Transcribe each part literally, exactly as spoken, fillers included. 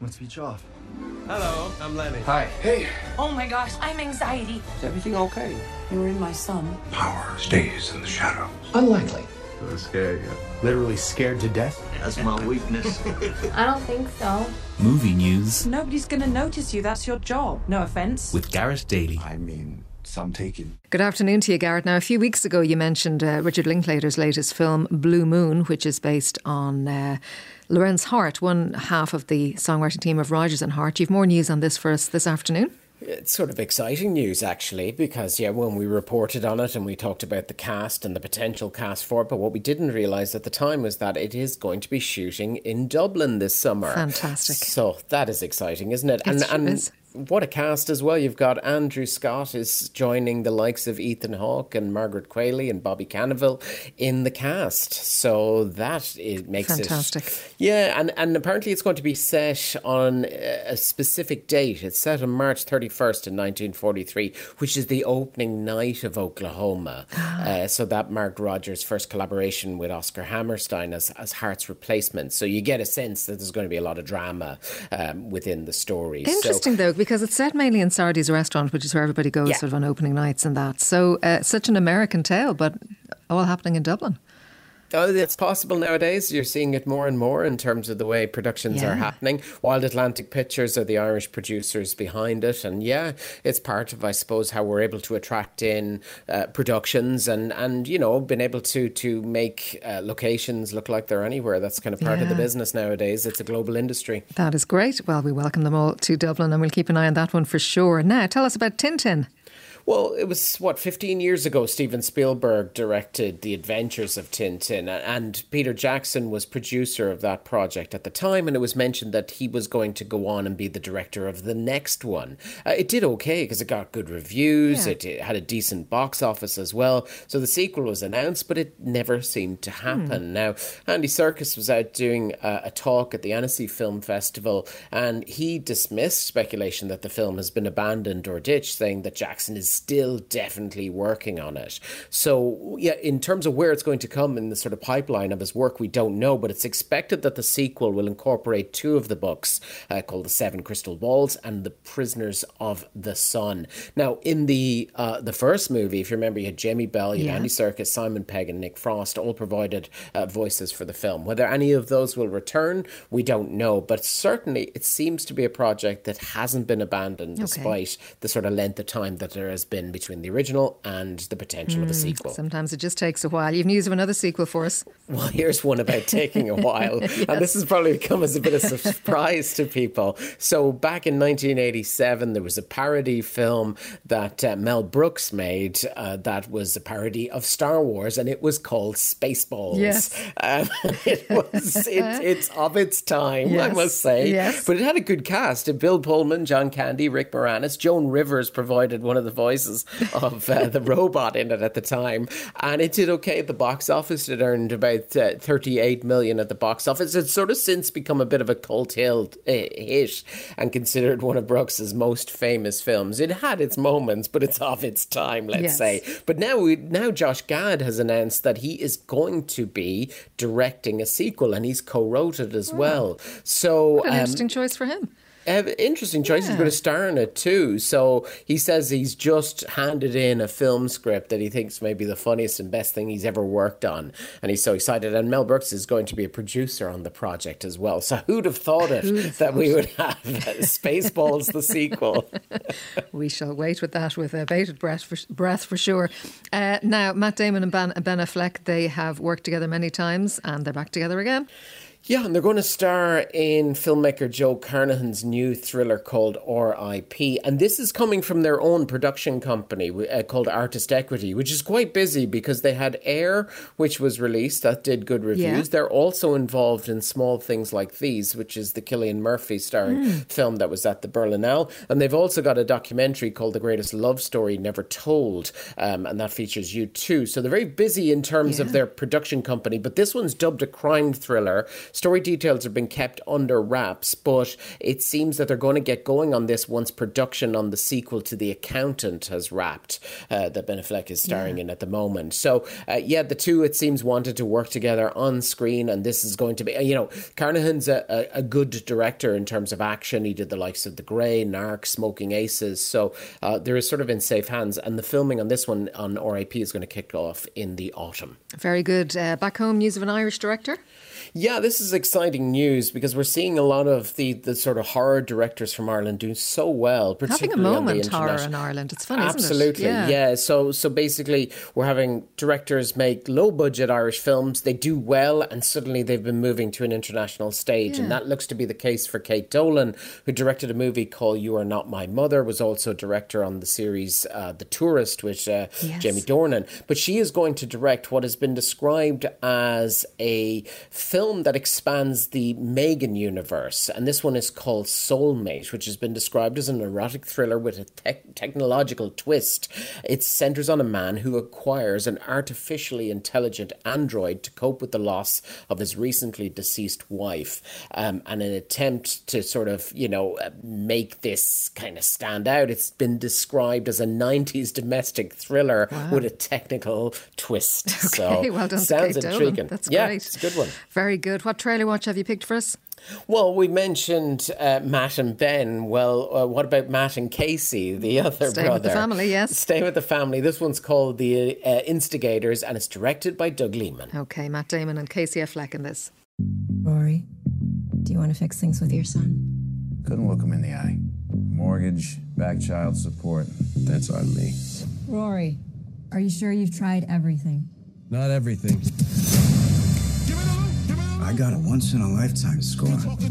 Let's beach off. Hello, I'm Lenny. Hi. Hey. Oh my gosh, I'm anxiety. Is everything okay? You were in my son. Power stays in the shadows. Unlikely. Does it scare you? Literally scared to death? That's my weakness. I don't think so. Movie news Nobody's gonna notice you, that's your job. No offence. with Gareth Daly. I mean, some taken. Good afternoon to you, Garrett. Now, a few weeks ago, you mentioned uh, Richard Linklater's latest film, Blue Moon, which is based on uh, Lorenz Hart, one half of the songwriting team of Rodgers and Hart. You've more news on this for us this afternoon. It's sort of exciting news, actually, because, yeah, when we reported on it and we talked about the cast and the potential cast for it, but what we didn't realise at the time was that it is going to be shooting in Dublin this summer. Fantastic. So that is exciting, isn't it? It and sure and is. What a cast as well. You've got Andrew Scott is joining the likes of Ethan Hawke and Margaret Qualley and Bobby Cannavale in the cast. So that it makes Fantastic. it... Yeah, and, and apparently it's going to be set on a specific date. It's set on March thirty-first in nineteen forty-three, which is the opening night of Oklahoma. uh, so that marked Rodgers' first collaboration with Oscar Hammerstein as, as Hart's replacement. So you get a sense that there's going to be a lot of drama um, within the story. Interesting, so, though, because it's set mainly in Sardi's restaurant, which is where everybody goes Yeah. sort of on opening nights and that. So uh, such an American tale, but all happening in Dublin. Oh, it's possible nowadays. You're seeing it more and more in terms of the way productions Yeah. are happening. Wild Atlantic Pictures are the Irish producers behind it. And yeah, it's part of, I suppose, how we're able to attract in uh, productions and, and, you know, been able to, to make uh, locations look like they're anywhere. That's kind of part of the Yeah. business nowadays. It's a global industry. That is great. Well, we welcome them all to Dublin and we'll keep an eye on that one for sure. Now, tell us about Tintin. Well, it was, what, fifteen years ago, Steven Spielberg directed The Adventures of Tintin, and Peter Jackson was producer of that project at the time, and it was mentioned that he was going to go on and be the director of the next one. Uh, it did okay because it got good reviews, Yeah. it, it had a decent box office as well, so the sequel was announced, but it never seemed to happen. Hmm. Now, Andy Serkis was out doing a, a talk at the Annecy Film Festival, and he dismissed speculation that the film has been abandoned or ditched, saying that Jackson is still definitely working on it. So, yeah, in terms of where it's going to come in the sort of pipeline of his work, we don't know, but it's expected that the sequel will incorporate two of the books uh, called The Seven Crystal Balls and The Prisoners of the Sun. Now, in the uh, the first movie, if you remember, you had Jamie Bell, you had Yeah. Andy Serkis, Simon Pegg and Nick Frost all provided uh, voices for the film. Whether any of those will return, we don't know, but certainly it seems to be a project that hasn't been abandoned Okay. despite the sort of length of time that there has been between the original and the potential of a sequel. Sometimes it just takes a while. You've news of another sequel for us. Well, here's one about taking a while. And this has probably come as a bit of a surprise to people. So back in nineteen eighty-seven, there was a parody film that uh, Mel Brooks made uh, that was a parody of Star Wars, and it was called Spaceballs. Yes. Um, it was, it, it's of its time, I Yes. must say. Yes. But it had a good cast. Bill Pullman, John Candy, Rick Moranis. Joan Rivers provided one of the voices of uh, the robot in it at the time, and it did okay at the box office. It earned about uh, thirty-eight million at the box office. It's sort of since become a bit of a cult hit and considered one of Brooks's most famous films. It had its moments, but it's of its time, let's Yes. say. But now, we, now Josh Gad has announced that he is going to be directing a sequel, and he's co-wrote it as well. So What an um, interesting choice for him. Uh, interesting choice. He's Yeah. going to star in it too. So he says he's just handed in a film script that he thinks may be the funniest and best thing he's ever worked on. And he's so excited. And Mel Brooks is going to be a producer on the project as well. So who'd have thought it Who'd have that thought? we would have Spaceballs, the sequel? We shall wait with that with a bated breath for, breath for sure. Uh, now, Matt Damon and Ben, Ben Affleck, they have worked together many times and they're back together again. Yeah, and they're going to star in filmmaker Joe Carnahan's new thriller called R I P And this is coming from their own production company uh, called Artist Equity, which is quite busy because they had Air, which was released, that did good reviews. Yeah. They're also involved in Small Things Like These, which is the Cillian Murphy starring Mm. film that was at the Berlinale. And they've also got a documentary called The Greatest Love Story Never Told, um, and that features U two. So they're very busy in terms Yeah. of their production company, but this one's dubbed a crime thriller. Story details have been kept under wraps, but it seems that they're going to get going on this once production on the sequel to The Accountant has wrapped, uh, that Ben Affleck is starring yeah. in at the moment. So, uh, yeah, the two, it seems, wanted to work together on screen, and this is going to be, you know, Carnahan's a, a, a good director in terms of action. He did the likes of The Grey, Narc, Smoking Aces, so uh, there is sort of in safe hands, and the filming on this one on R I P is going to kick off in the autumn. Very good. Uh, back home, news of an Irish director? Yeah, this is exciting news because we're seeing a lot of the, the sort of horror directors from Ireland doing so well. Having a moment horror in Ireland. It's fun, isn't it? Absolutely, yeah. yeah. So, so basically, we're having directors make low-budget Irish films. They do well, and suddenly they've been moving to an international stage. Yeah. And that looks to be the case for Kate Dolan, who directed a movie called You Are Not My Mother, was also director on the series uh, The Tourist with uh, yes. Jamie Dornan. But she is going to direct what has been described as a film that expands the Megan universe, and this one is called Soulmate, which has been described as an erotic thriller with a te- technological twist. It centres on a man who acquires an artificially intelligent android to cope with the loss of his recently deceased wife, um, and an attempt to sort of, you know, make this kind of stand out. It's been described as a nineties domestic thriller wow. with a technical twist. Okay, so well done, sounds Kate intriguing. Dolan. That's yeah, great. It's a good one. Very good. What trailer watch have you picked for us? Well, we mentioned uh, Matt and Ben. Well, uh, what about Matt and Casey, the other Stay brother? with the family, yes. Stay with the family. This one's called The uh, Instigators, and it's directed by Doug Liman. Okay, Matt Damon and Casey Affleck in this. Rory, do you want to fix things with your son? Couldn't look him in the eye. Mortgage, back child support, that's on me. Rory, are you sure you've tried everything? Not everything. I got a once-in-a-lifetime score.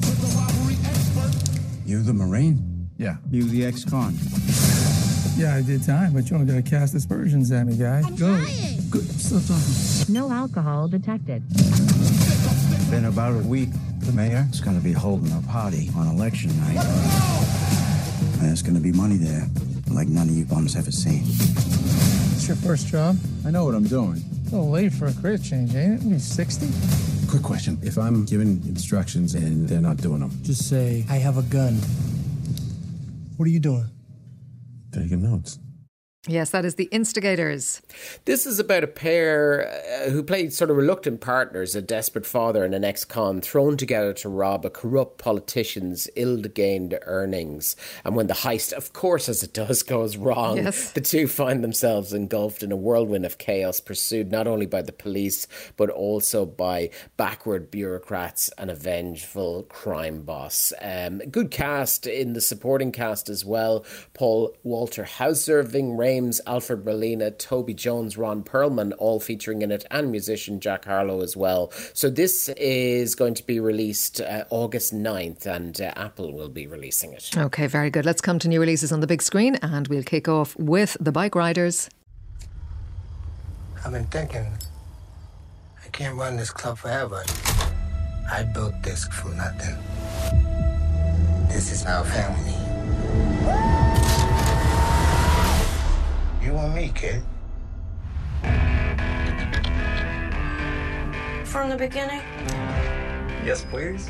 You the Marine? Yeah. You the ex-con? Yeah, I did time, but you only gotta cast aspersions at me, guy. I'm Go. Trying. Good. Stop talking. No alcohol detected. Been about a week. The mayor is gonna be holding a party on election night. And there's gonna be money there, like none of you bums ever seen. It's your first job? I know what I'm doing. A little late for a career change, ain't it? Maybe sixty? Quick question. If I'm giving instructions and they're not doing them, just say, I have a gun. What are you doing? Taking notes. Yes, that is The Instigators. This is about a pair uh, who played sort of reluctant partners, a desperate father and an ex-con, thrown together to rob a corrupt politician's ill-gained earnings. And when the heist, of course, as it does, goes wrong, yes. the two find themselves engulfed in a whirlwind of chaos, pursued not only by the police, but also by backward bureaucrats and a vengeful crime boss. Um, good cast in the supporting cast as well. Paul Walter Hauser, Ving Rhames, Alfred Molina, Toby Jones, Ron Perlman, all featuring in it, and musician Jack Harlow as well. So this is going to be released uh, August ninth, and uh, Apple will be releasing it. Okay, very good. Let's come to new releases on the big screen, and we'll kick off with The Bike Riders. I've been thinking, I can't run this club forever. I built this from nothing. This is our family. You and me, kid. From the beginning? Yes, please.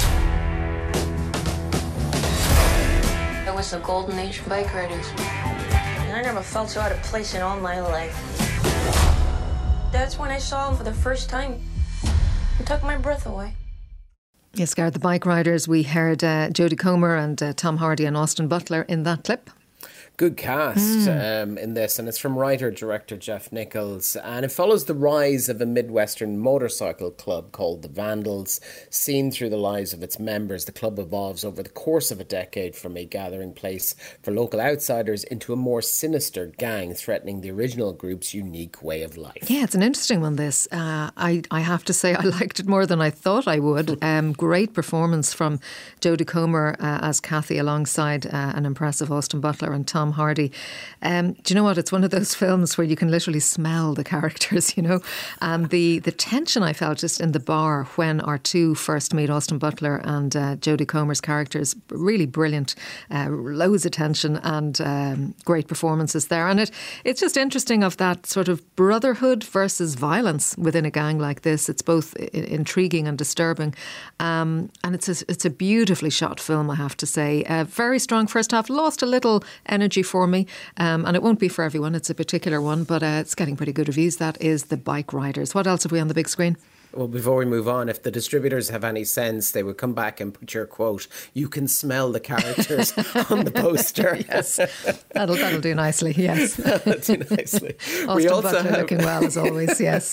It was the golden age of bike riders. And I never felt so out of place in all my life. That's when I saw him for the first time. It took my breath away. Yes, Gareth, The Bike Riders. We heard uh, Jodie Comer and uh, Tom Hardy and Austin Butler in that clip. Good cast mm. um, in this, and it's from writer-director Jeff Nichols, and it follows the rise of a Midwestern motorcycle club called the Vandals. Seen through the lives of its members, the club evolves over the course of a decade from a gathering place for local outsiders into a more sinister gang threatening the original group's unique way of life. Yeah, it's an interesting one, this. Uh, I, I have to say I liked it more than I thought I would. Um, great performance from Jodie Comer uh, as Kathy alongside uh, an impressive Austin Butler and Tom Tom Hardy. Um, do you know what? It's one of those films where you can literally smell the characters, you know. Um, the, the tension I felt just in the bar when our two first meet, Austin Butler and uh, Jodie Comer's characters, really brilliant, uh, loads of tension and um, great performances there. And it it's just interesting of that sort of brotherhood versus violence within a gang like this. It's both I- intriguing and disturbing. Um, and it's a, it's a beautifully shot film, I have to say. A very strong first half, lost a little energy for me. Um, and it won't be for everyone. It's a particular one, but uh, it's getting pretty good reviews. That is The Bike Riders. What else have we on the big screen? Well, before we move on, if the distributors have any sense, they would come back and put your quote, "You can smell the characters," on the poster. Yes, that'll that'll do nicely. Yes, that'll do nicely. Austin we also Butler have, looking well as always. Yes,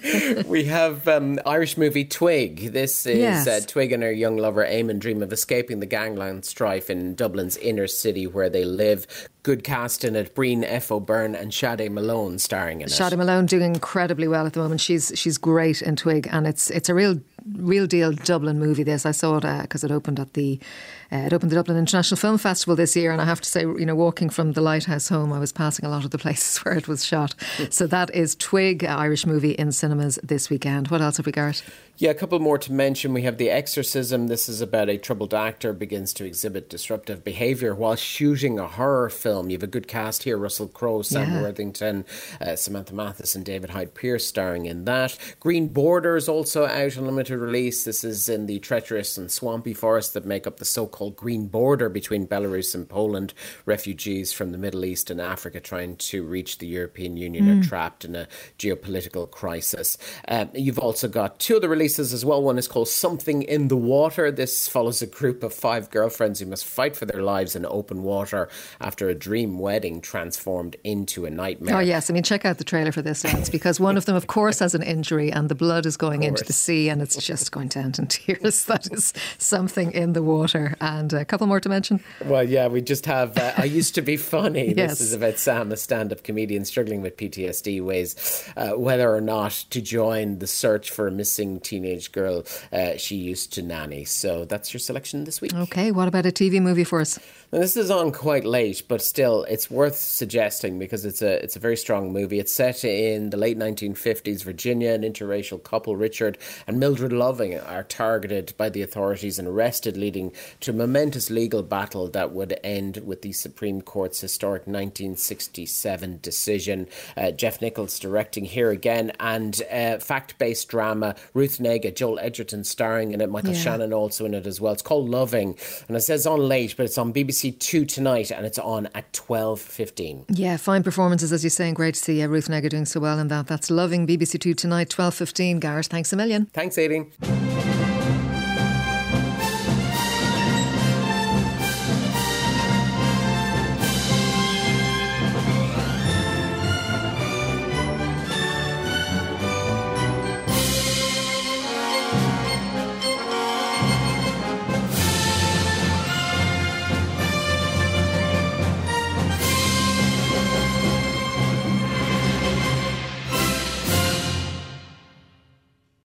we have um, Irish movie Twig. This is Yes. uh, Twig and her young lover Eamon dream of escaping the gangland strife in Dublin's inner city where they live. Good cast in it: Breen F. O'Byrne and Sade Malone starring in it. Sade Malone doing incredibly well at the moment. She's she's great in Twig, and it's it's a real real deal Dublin movie. This I saw it because uh, it opened at the uh, it opened the Dublin International Film Festival this year, and I have to say, you know, walking from the Lighthouse home, I was passing a lot of the places where it was shot. So that is Twig, Irish movie in cinemas this weekend. What else have we got? Yeah, a couple more to mention. We have The Exorcism. This is about a troubled actor begins to exhibit disruptive behaviour while shooting a horror film. You have a good cast here: Russell Crowe, Sam Yeah. Worthington, uh, Samantha Mathis and David Hyde Pierce starring in that. Green Borders also out on limited release. This is in the treacherous and swampy forests that make up the so-called Green Border between Belarus and Poland. Refugees from the Middle East and Africa trying to reach the European Union Mm. are trapped in a geopolitical crisis. Um, you've also got two other releases as well. One is called Something in the Water. This follows a group of five girlfriends who must fight for their lives in open water after a dream wedding transformed into a nightmare. Oh yes, I mean, check out the trailer for this, lads, because one of them, of course, has an injury and the blood is going into the sea and it's just going to end in tears. That is Something in the Water. And a couple more to mention. Well, yeah, we just have uh, I Used to Be Funny. Yes. This is about Sam, a stand-up comedian struggling with P T S D, weighs uh, whether or not to join the search for a missing teenage girl uh, she used to nanny. So that's your selection this week. Okay, what about a T V movie for us? Now, this is on quite late, but still, it's worth suggesting because it's a it's a very strong movie. It's set in the late nineteen fifties Virginia. An interracial couple, Richard and Mildred Loving, are targeted by the authorities and arrested, leading to a momentous legal battle that would end with the Supreme Court's historic nineteen sixty-seven decision. Uh, Jeff Nichols directing here again, and uh, fact-based drama. Ruth Negga, Joel Edgerton starring in it, Michael Yeah. Shannon also in it as well. It's called Loving, and it says on late, but it's on B B C Two tonight, and it's on at twelve fifteen. Yeah, fine performances, as you say, and great to see uh, Ruth Negga doing so well in that. That's Loving, B B C Two tonight, twelve fifteen. Gareth, thanks a million. Thanks, Aileen.